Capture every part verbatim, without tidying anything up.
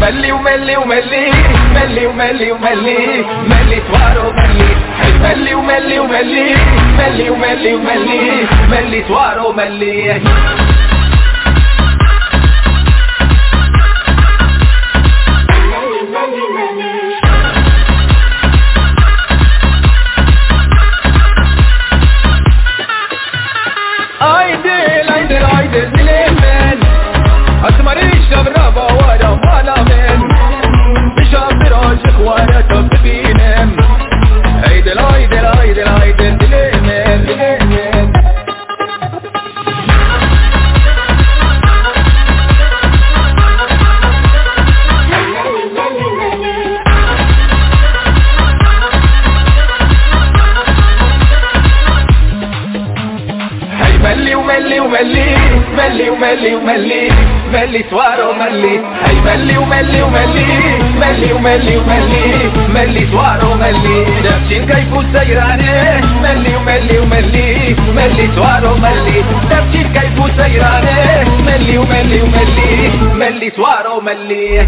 ملي وملي وملي ملي وملي وملي ملي توارو ملي ملي وملي وملي ملي وملي وملي ملي توارو ملي ملي وملي وملي ملي وملي وملي ملي توارو ملي هي ملي وملي وملي ملي وملي وملي ملي توارو ملي دابتين كيفو سيراني ملي وملي وملي ملي توارو ملي دابتين كيفو سيراني ملي وملي وملي ملي توارو ملي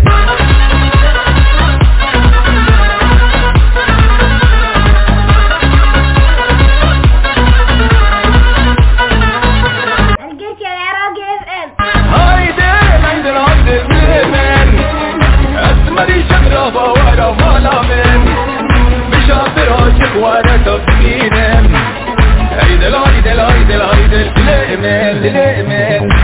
وانا تبينم هيدا الهيدا الهيدا الهيدا الكلامن الكلامن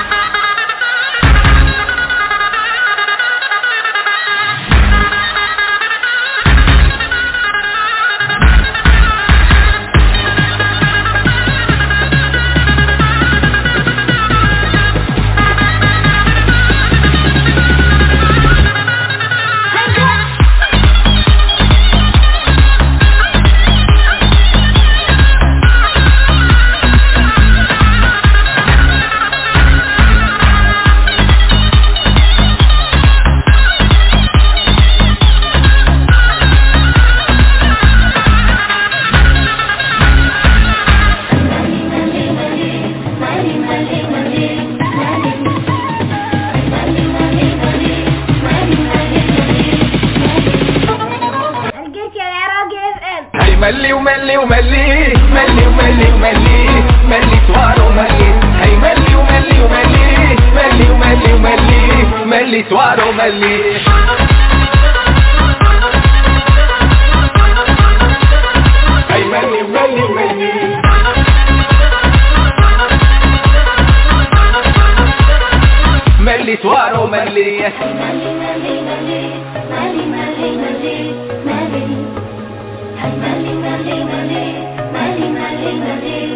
ملي وملي وملي ملي وملي وملي ملي توارو ملي هي ملي وملي وملي ملي وملي وملي ملي توارو ملي هي ملي وملي وملي ملي توارو ملي Mali, Mali, Mali, Mali, Mali, Mali, Mali, Mali.